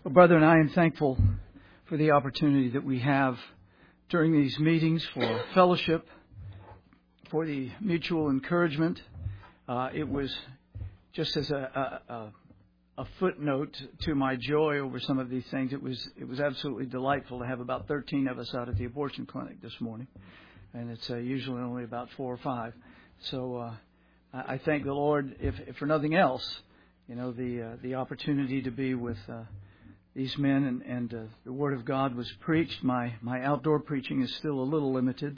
Well, brethren, I am thankful for the opportunity that we have during these meetings for fellowship, for the mutual encouragement. It was just as a footnote to my joy over some of these things. It was absolutely delightful to have about 13 of us out at the abortion clinic this morning, and it's usually only about 4 or 5. So I thank the Lord, if for nothing else, the opportunity to be with these men and the Word of God was preached. My outdoor preaching is still a little limited,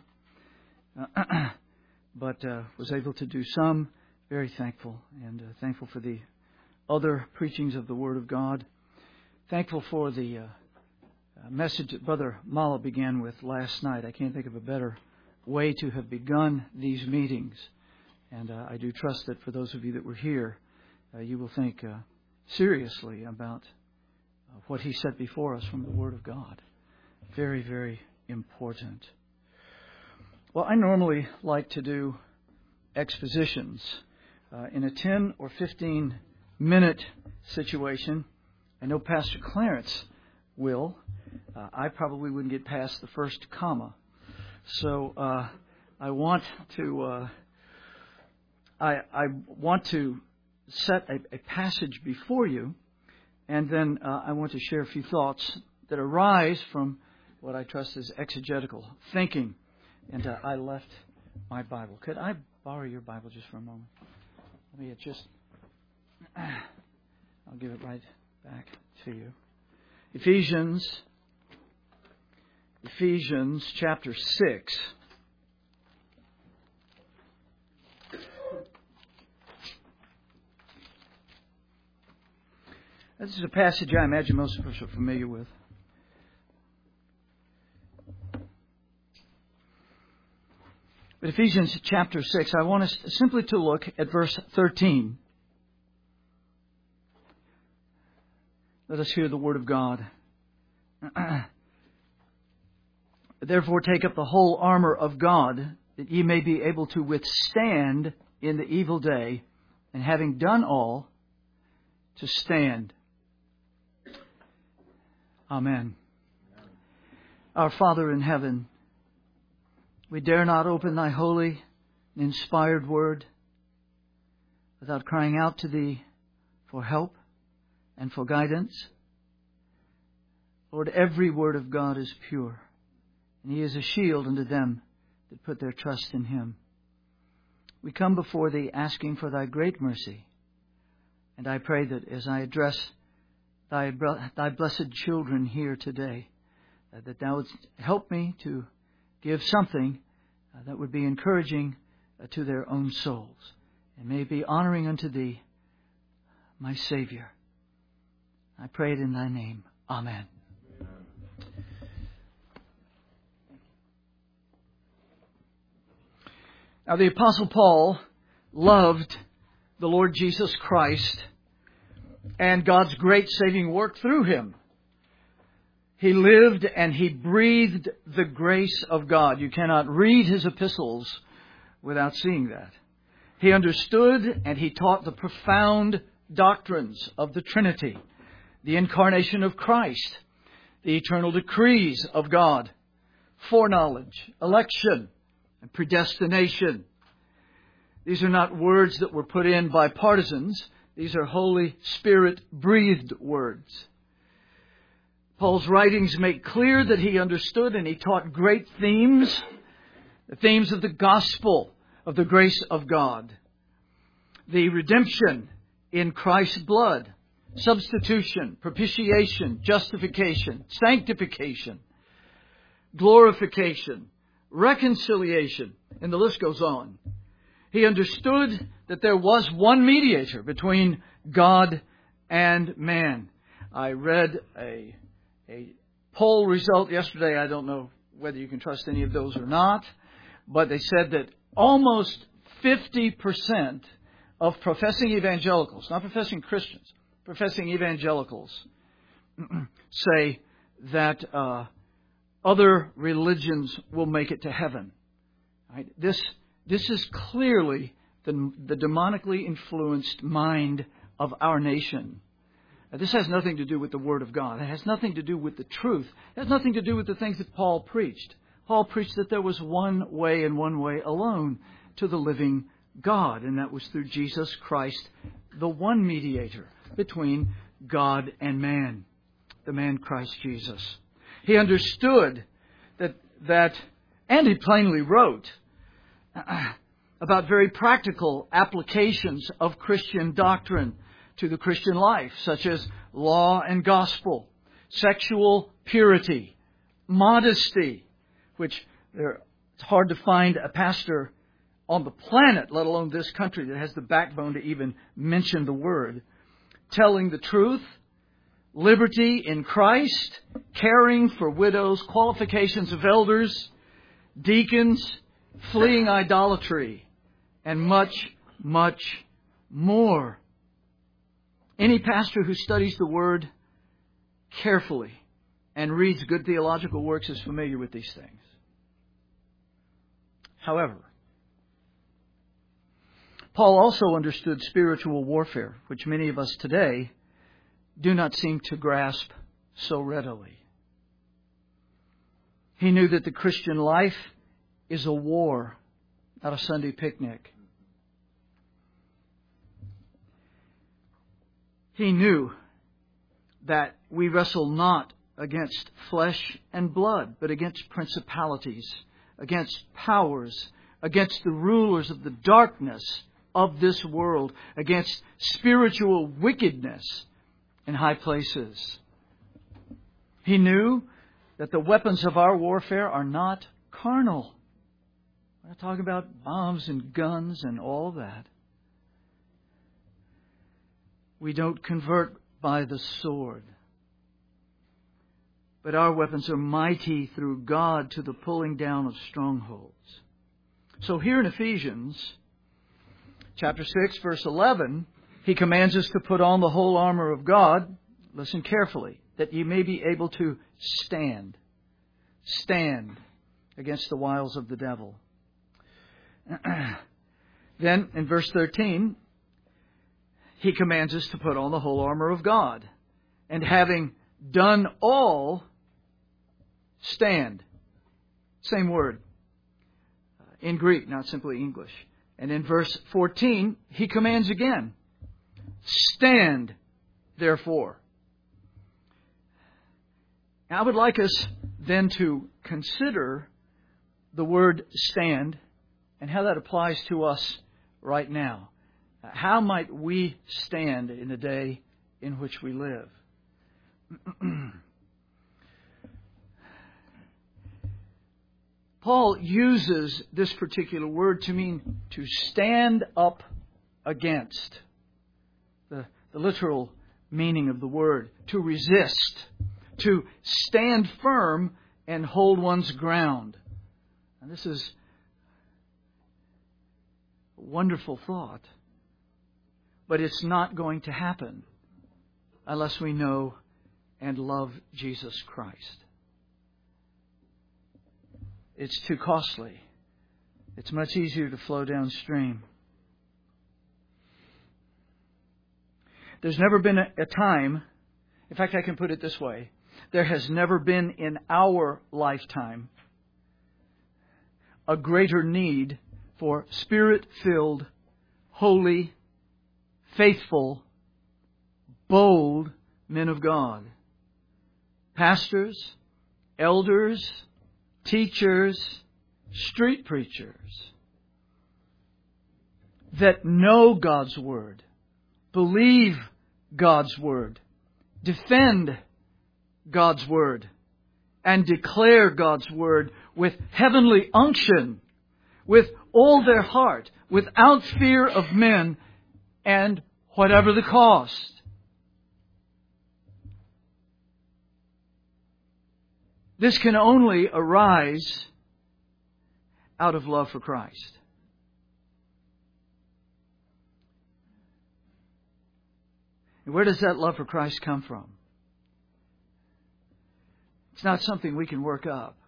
but was able to do some. Very thankful, and thankful for the other preachings of the Word of God. Thankful for the message that Brother Mala began with last night. I can't think of a better way to have begun these meetings. And I do trust that for those of you that were here, you will think seriously about what he set before us from the Word of God. Very, very important. Well, I normally like to do expositions in a 10 or 15 minute situation. I know Pastor Clarence will. I probably wouldn't get past the first comma. So I want to set a passage before you, and then I want to share a few thoughts that arise from what I trust is exegetical thinking. And I left my Bible. Could I borrow your Bible just for a moment? Let me I'll give it right back to you. Ephesians chapter 6. This is a passage I imagine most of us are familiar with. But Ephesians chapter 6, I want us simply to look at verse 13. Let us hear the Word of God. Therefore take up the whole armor of God, that ye may be able to withstand in the evil day, and having done all, to stand. Amen. Our Father in heaven, we dare not open Thy holy and inspired Word without crying out to Thee for help and for guidance. Lord, every word of God is pure, and He is a shield unto them that put their trust in Him. We come before Thee asking for Thy great mercy, and I pray that as I address Thy blessed children here today, that Thou would help me to give something that would be encouraging to their own souls, and may be honoring unto Thee, my Savior. I pray it in Thy name. Amen. Now, the Apostle Paul loved the Lord Jesus Christ and God's great saving work through Him. He lived and he breathed the grace of God. You cannot read his epistles without seeing that. He understood and he taught the profound doctrines of the Trinity, the incarnation of Christ, the eternal decrees of God, foreknowledge, election, and predestination. These are not words that were put in by partisans. These are Holy Spirit-breathed words. Paul's writings make clear that he understood and he taught great themes, the themes of the gospel of the grace of God, the redemption in Christ's blood, substitution, propitiation, justification, sanctification, glorification, reconciliation, and the list goes on. He understood that there was one mediator between God and man. I read a poll result yesterday. I don't know whether you can trust any of those or not, but they said that almost 50% of professing evangelicals, not professing Christians, professing evangelicals, say that other religions will make it to heaven. Right? This is clearly the demonically influenced mind of our nation. This has nothing to do with the Word of God. It has nothing to do with the truth. It has nothing to do with the things that Paul preached. Paul preached that there was one way and one way alone to the living God, and that was through Jesus Christ, the one mediator between God and man, the man Christ Jesus. He understood that, and he plainly wrote about very practical applications of Christian doctrine to the Christian life, such as law and gospel, sexual purity, modesty, which it's hard to find a pastor on the planet, let alone this country, that has the backbone to even mention the word, telling the truth, liberty in Christ, caring for widows, qualifications of elders, deacons, fleeing idolatry, and much, much more. Any pastor who studies the Word carefully and reads good theological works is familiar with these things. However, Paul also understood spiritual warfare, which many of us today do not seem to grasp so readily. He knew that the Christian life is a war, not a Sunday picnic. He knew that we wrestle not against flesh and blood, but against principalities, against powers, against the rulers of the darkness of this world, against spiritual wickedness in high places. He knew that the weapons of our warfare are not carnal. We're not talking about bombs and guns and all that. We don't convert by the sword. But our weapons are mighty through God to the pulling down of strongholds. So here in Ephesians chapter 6, verse 11, he commands us to put on the whole armor of God. Listen carefully. That ye may be able to stand. Stand against the wiles of the devil. Then in verse 13, he commands us to put on the whole armor of God. And having done all, stand. Same word. In Greek, not simply English. And in verse 14, he commands again. Stand, therefore. Now, I would like us then to consider the word stand and how that applies to us right now. How might we stand in the day in which we live? Paul uses this particular word to mean to stand up against. The literal meaning of the word. To resist. To stand firm and hold one's ground. And this is a wonderful thought. But it's not going to happen unless we know and love Jesus Christ. It's too costly. It's much easier to flow downstream. There's never been a time, in fact, I can put it this way. There has never been in our lifetime a greater need for Spirit-filled, holy, faithful, bold men of God. Pastors, elders, teachers, street preachers that know God's Word, believe God's Word, defend God's Word, and declare God's Word with heavenly unction, with all their heart, without fear of men, and whatever the cost. This can only arise out of love for Christ. And where does that love for Christ come from? It's not something we can work up.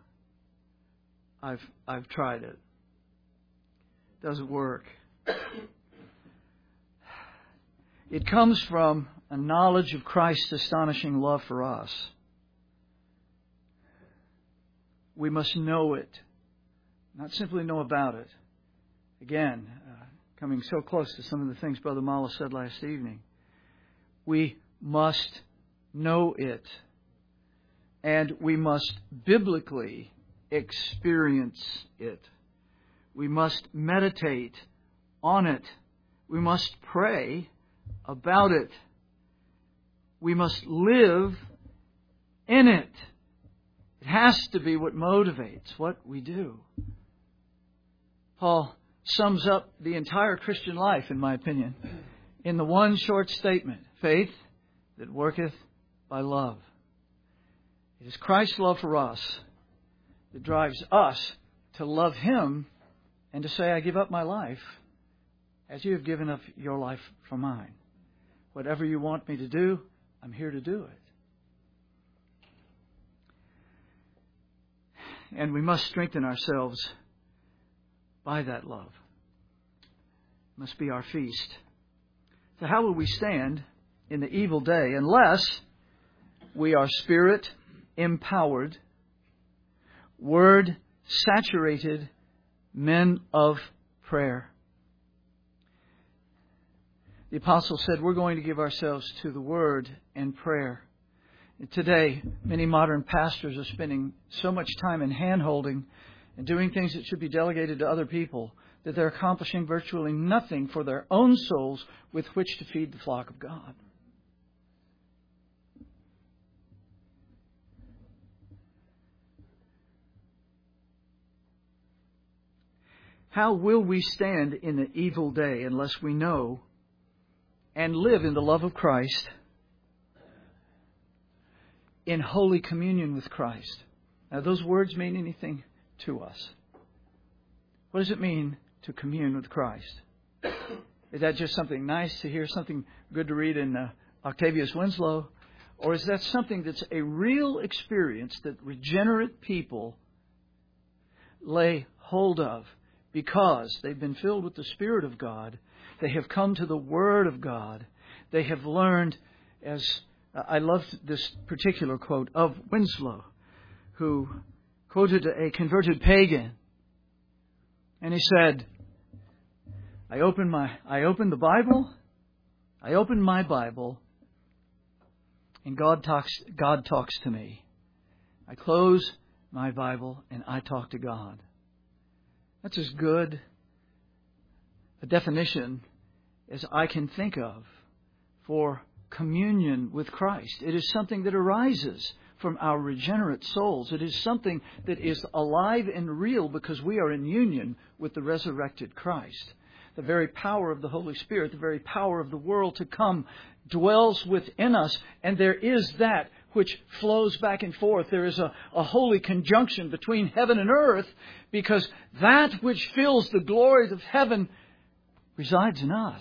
I've tried it. It doesn't work. It comes from a knowledge of Christ's astonishing love for us. We must know it, not simply know about it. Again, coming so close to some of the things Brother Mala said last evening. We must know it, and we must biblically experience it. We must meditate on it. We must pray about it. We must live in it. It has to be what motivates what we do. Paul sums up the entire Christian life, in my opinion, in the one short statement: faith that worketh by love. It is Christ's love for us that drives us to love Him and to say, I give up my life as you have given up your life for mine. Whatever you want me to do, I'm here to do it. And we must strengthen ourselves by that love. It must be our feast. So how will we stand in the evil day unless we are Spirit empowered, Word saturated men of prayer? The apostle said we're going to give ourselves to the Word and prayer. Today, many modern pastors are spending so much time in hand-holding and doing things that should be delegated to other people that they're accomplishing virtually nothing for their own souls with which to feed the flock of God. How will we stand in the evil day unless we know and live in the love of Christ, in holy communion with Christ? Now, those words mean anything to us. What does it mean to commune with Christ? Is that just something nice to hear, something good to read in Octavius Winslow? Or is that something that's a real experience that regenerate people lay hold of because they've been filled with the Spirit of God? They have come to the Word of God. They have learned, as I love this particular quote of Winslow, who quoted a converted pagan. And he said, I open my Bible, and God talks to me. I close my Bible and I talk to God. That's as good a definition as I can think of for communion with Christ. It is something that arises from our regenerate souls. It is something that is alive and real because we are in union with the resurrected Christ. The very power of the Holy Spirit, the very power of the world to come, dwells within us. And there is that which flows back and forth. There is a holy conjunction between heaven and earth, because that which fills the glories of heaven resides in us.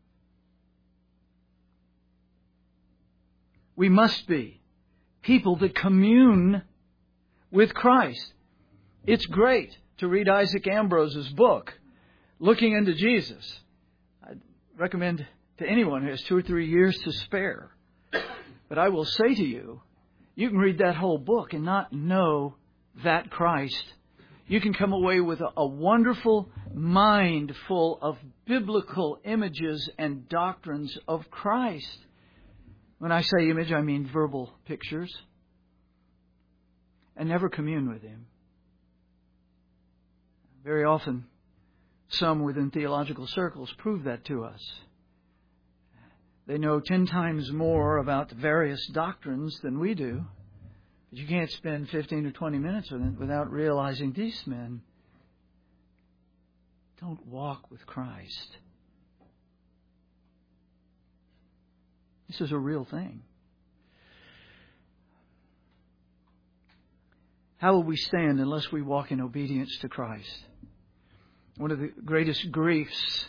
We must be people that commune with Christ. It's great to read Isaac Ambrose's book, Looking into Jesus. I'd recommend to anyone who has 2 or 3 years to spare. But I will say to you, you can read that whole book and not know that Christ. You can come away with a wonderful mind full of biblical images and doctrines of Christ. When I say image, I mean verbal pictures. And never commune with Him. Very often, some within theological circles prove that to us. They know 10 times more about various doctrines than we do. But you can't spend 15 or 20 minutes with it without realizing these men don't walk with Christ. This is a real thing. How will we stand unless we walk in obedience to Christ? One of the greatest griefs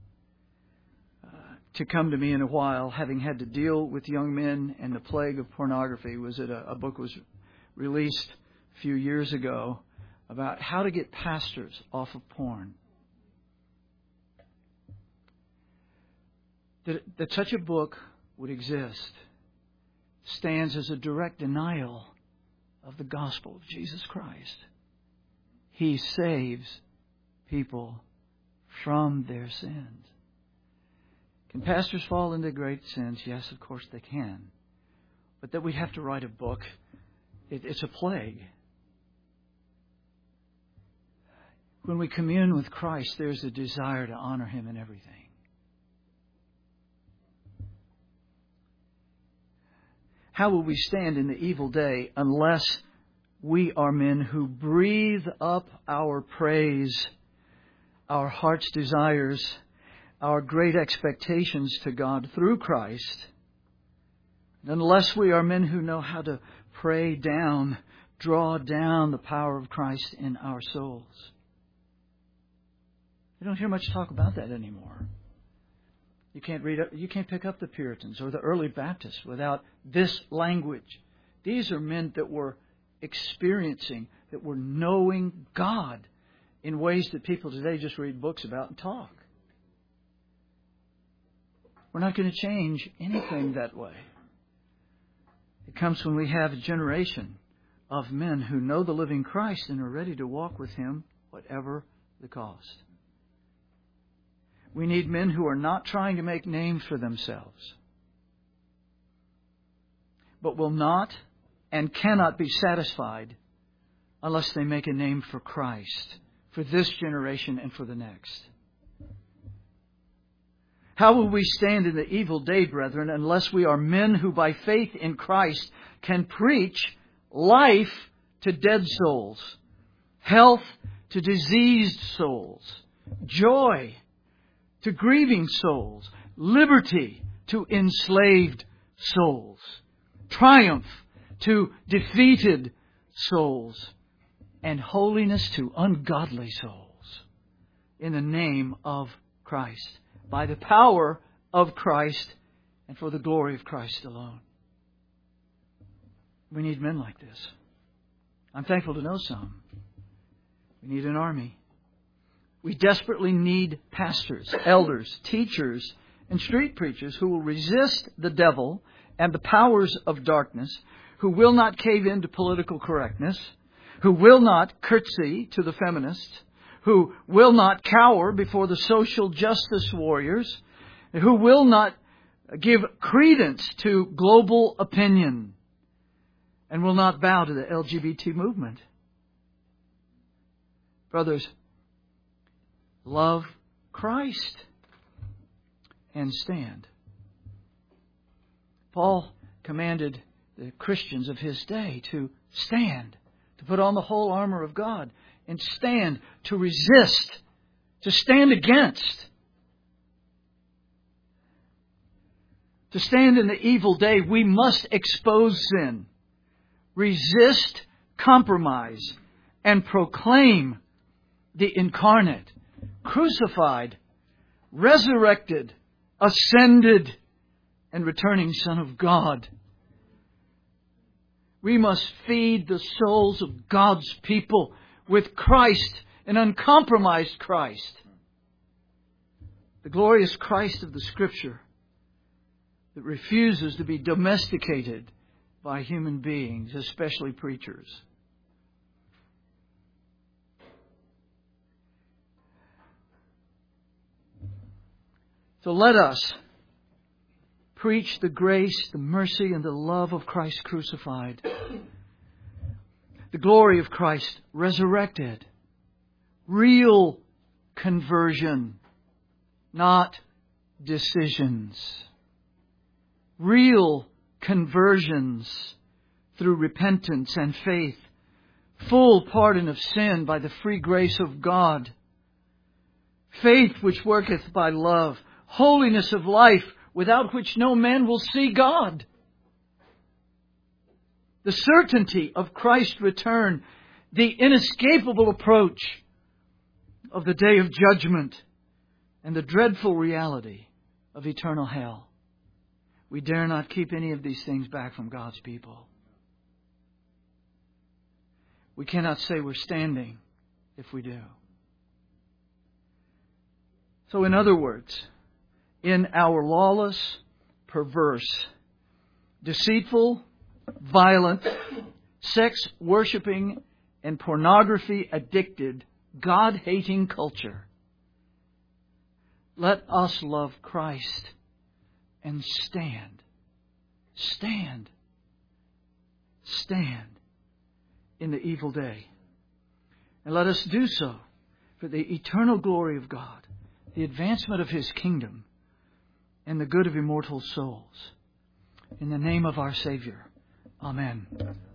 to come to me in a while, having had to deal with young men and the plague of pornography, was that a book was released a few years ago about how to get pastors off of porn. That such a book would exist stands as a direct denial of the gospel of Jesus Christ. He saves people from their sins. Can pastors fall into great sins? Yes, of course they can. But that we have to write a book, it's a plague. When we commune with Christ, there's a desire to honor Him in everything. How will we stand in the evil day unless we are men who breathe up our praise, our heart's desires, our great expectations to God through Christ, unless we are men who know how to pray down, draw down the power of Christ in our souls? You don't hear much talk about that anymore. You can't pick up the Puritans or the early Baptists without this language. These are men that were experiencing, that were knowing God in ways that people today just read books about and talk. We're not going to change anything that way. It comes when we have a generation of men who know the living Christ and are ready to walk with Him, whatever the cost. We need men who are not trying to make names for themselves, but will not and cannot be satisfied unless they make a name for Christ, for this generation and for the next. How will we stand in the evil day, brethren, unless we are men who by faith in Christ can preach life to dead souls, health to diseased souls, joy to grieving souls, liberty to enslaved souls, triumph to defeated souls, and holiness to ungodly souls in the name of Christ, by the power of Christ and for the glory of Christ alone. We need men like this. I'm thankful to know some. We need an army. We desperately need pastors, elders, teachers, and street preachers who will resist the devil and the powers of darkness, who will not cave in to political correctness, who will not curtsy to the feminists, who will not cower before the social justice warriors, who will not give credence to global opinion, and will not bow to the LGBT movement. Brothers, love Christ and stand. Paul commanded the Christians of his day to stand, to put on the whole armor of God, and stand, to resist, to stand against. To stand in the evil day, we must expose sin, resist compromise, and proclaim the incarnate, crucified, resurrected, ascended, and returning Son of God. We must feed the souls of God's people with Christ, an uncompromised Christ. The glorious Christ of the Scripture that refuses to be domesticated by human beings, especially preachers. So let us preach the grace, the mercy, and the love of Christ crucified. The glory of Christ resurrected. Real conversion, not decisions. Real conversions through repentance and faith. Full pardon of sin by the free grace of God. Faith which worketh by love. Holiness of life, without which no man will see God. The certainty of Christ's return, the inescapable approach of the day of judgment, and the dreadful reality of eternal hell. We dare not keep any of these things back from God's people. We cannot say we're standing if we do. So in other words, in our lawless, perverse, deceitful, violent, sex-worshiping, and pornography-addicted, God-hating culture. Let us love Christ and stand in the evil day. And let us do so for the eternal glory of God, the advancement of His kingdom, and the good of immortal souls. In the name of our Savior. Amen.